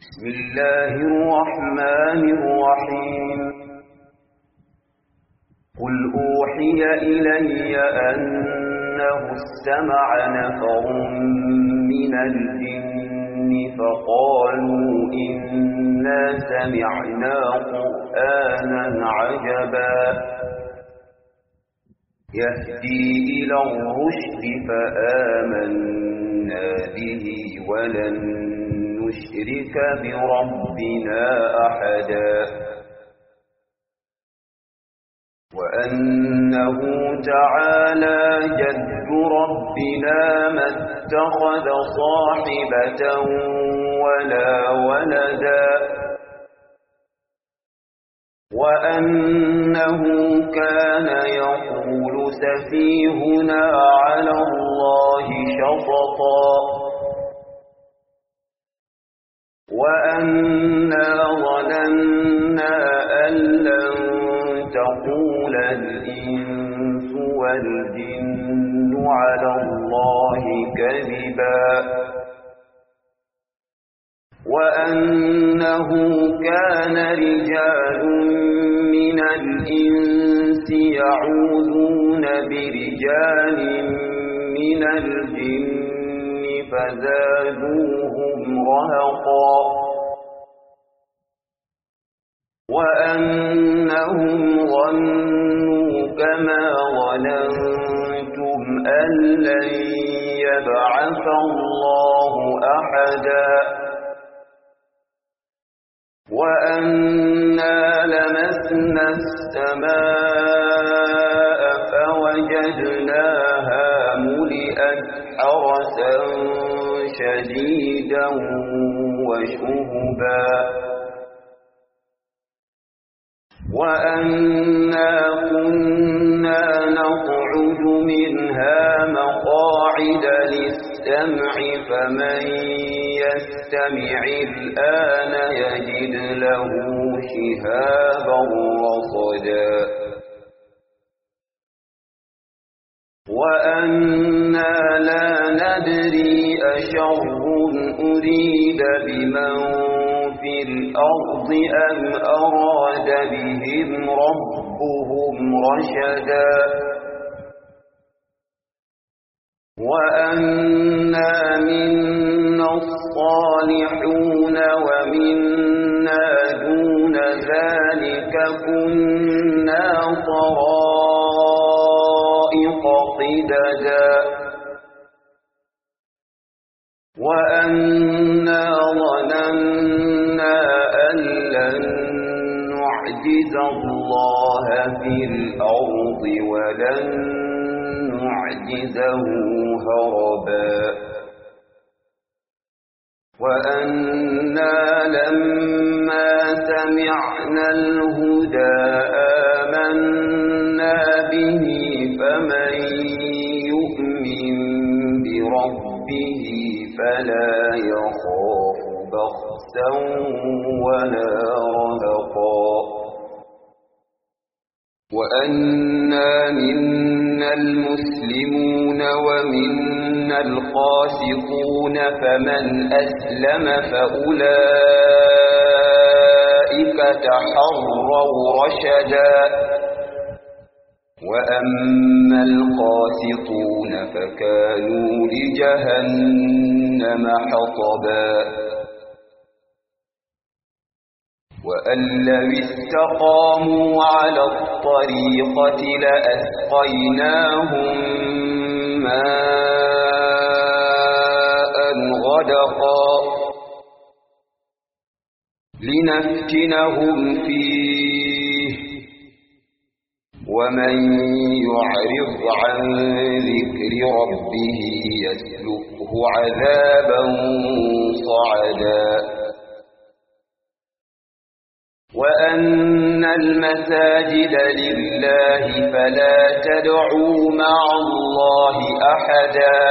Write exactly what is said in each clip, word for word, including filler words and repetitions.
بسم الله الرحمن الرحيم قل أوحي إلي أنه استمع نفر من الجن فقالوا إنا سمعنا قرآنا عجبا يهدي إلى الرشد فآمنا به ولن نشرك بربنا أحدا وأنه تعالى جد ربنا ما اتخذ صاحبة ولا ولدا وأنه كان يقول سفيهنا على الله شططا وأنا ظننا أن لن تقول الإنس والجن على الله كذبا وأنه كان رجال من الإنس يعوذون برجال من الجن فزادوهم رهقا وأنهم ظنوا كما ظننتم أن لن يبعث الله أحدا وأنا لمسنا السماء فوجدناها ملئت حرسا شديدا وشهبا وأنا كنا نقعد منها مقاعد للسمع فمن يستمع الآن يجد له شهابا رصدا وأنا لا ندري أشر أريد بمن في الأرض أم أراد بهم ربهم رشدا وأنا منا الصالحون ومنا دون ذلك كنا طرائق قددا وأنا ظننا أن لن نعجز الله في الأرض ولن نعجزه هربا وأنا لما سمعنا الهدى آمنا به فمن يؤمن بربه فلا يخاف بخسا ولا رهقا وأنا منا المسلمون ومنا القاسطون فمن أسلم فأولئك تحروا رشدا وأما القاسطون فكانوا لجهنم حطبا وأن لو استقاموا على الطريقة لأسقيناهم ماء غدقا لنفتنهم فيه ومن يعرض عن ذكر ربه يسلكه عذابا صعدا وأن المساجد لله فلا تدعوا مع الله أحدا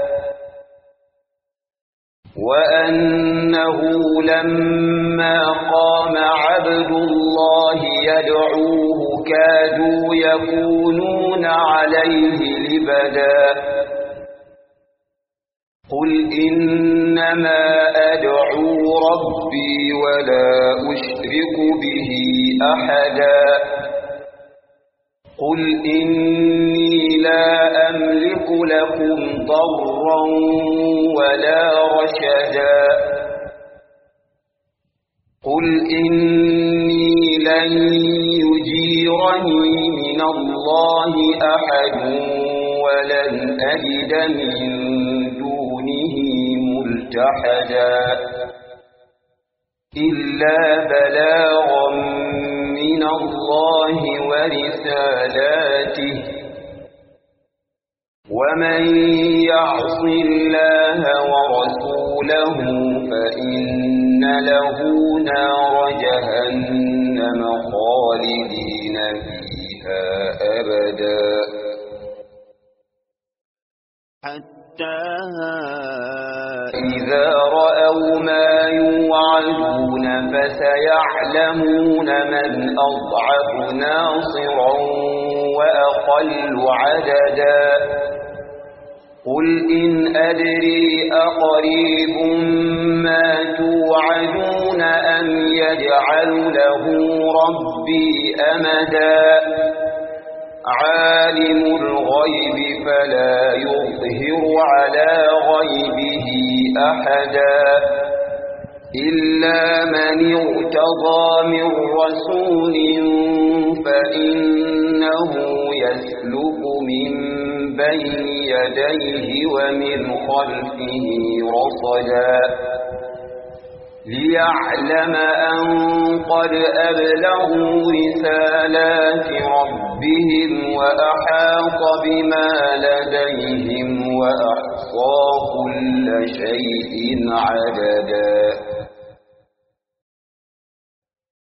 وأنه لما قام عبد الله يدعوه كادوا يكونون عليه لبدا قل إنما أدعو ربي ولا أشرك به أحدا قل إني لا أملك لكم ضرا ولا رشدا قل إني لن يجيرني من الله أحد ولن أجد من دونه ملتحدا إلا بلاغا من الله ورسالاته ومن يعص الله ورسوله فإن له نار جهنم خالدين فيها أبدا حتى إذا رأوا ما يوعدون فسيعلمون من أضعف ناصرا وأقل عددا قل إن أدري أقريب ما توعدون أم يجعل له ربي أمدا عالم الغيب فلا يظهر على غيبه أحدا إلا من ارتضى من رسول فإنه يسلك من بين يديه ومن خلفه رصدا ليعلم أن قد أبلغوا رسالات ربهم وأحاط بما لديهم وأحصى كل شيء عددا